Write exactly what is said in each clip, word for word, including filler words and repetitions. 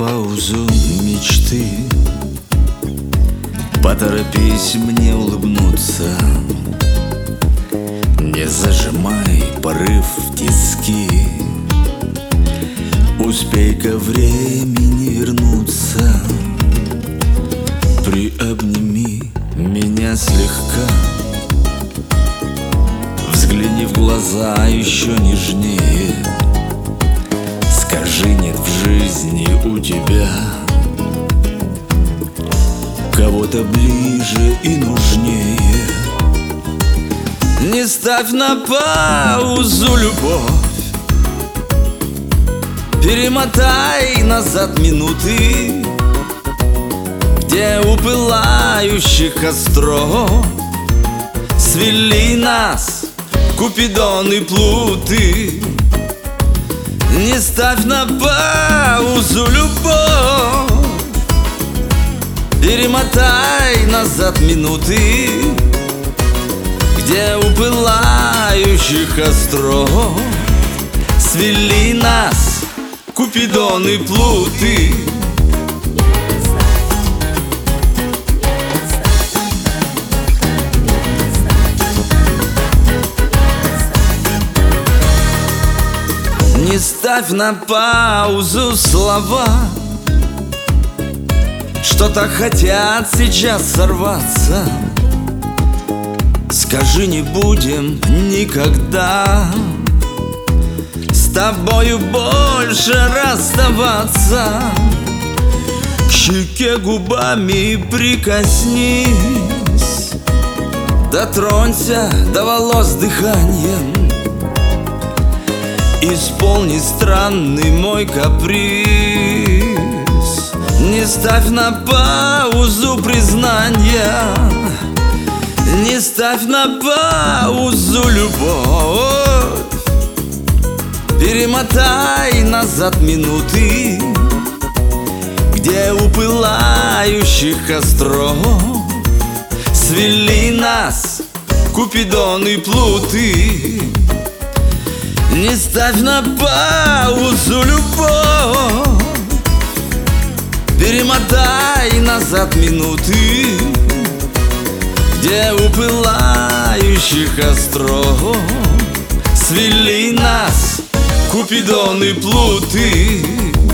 паузу мечты. Поторопись мне улыбнуться, не зажимай порыв в тиски. Успей ко времени вернуться, приобними меня слегка. Взгляни в глаза еще нежнее, скажи, нет в жизни у тебя кого-то ближе и нужнее. Не ставь на паузу любовь, перемотай назад минуты, где у пылающих костров свели нас Купидон и плуты. Не ставь на паузу любовь, перемотай назад минуты, где у пылающих костров свели нас Купидон и плуты. Не ставь на паузу слова, что так хотят сейчас сорваться. Скажи, не будем никогда с тобою больше расставаться. К щеке губами прикоснись, дотронься до волос дыханием. Исполни странный мой каприз. Не ставь на паузу признания, не ставь на паузу любовь, перемотай назад минуты, где у пылающих костров свели нас Купидон и плуты. Не ставь на паузу любовь, перемотай назад минуты, где у пылающих костров свели нас Купидон и плуты.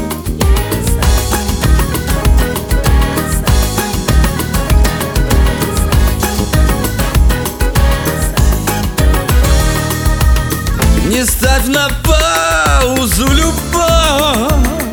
Не ставь на паузу любовь,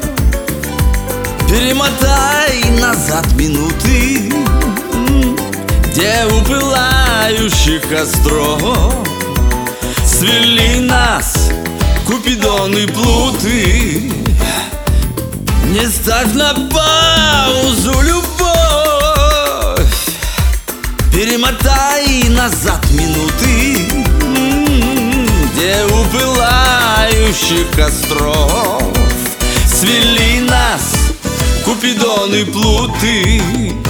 перемотай назад минуты, где у пылающих костров свели нас Купидон и плуты. Не ставь на паузу любовь, перемотай назад минуты, где у пылающих костров свели нас Купидон и плуты.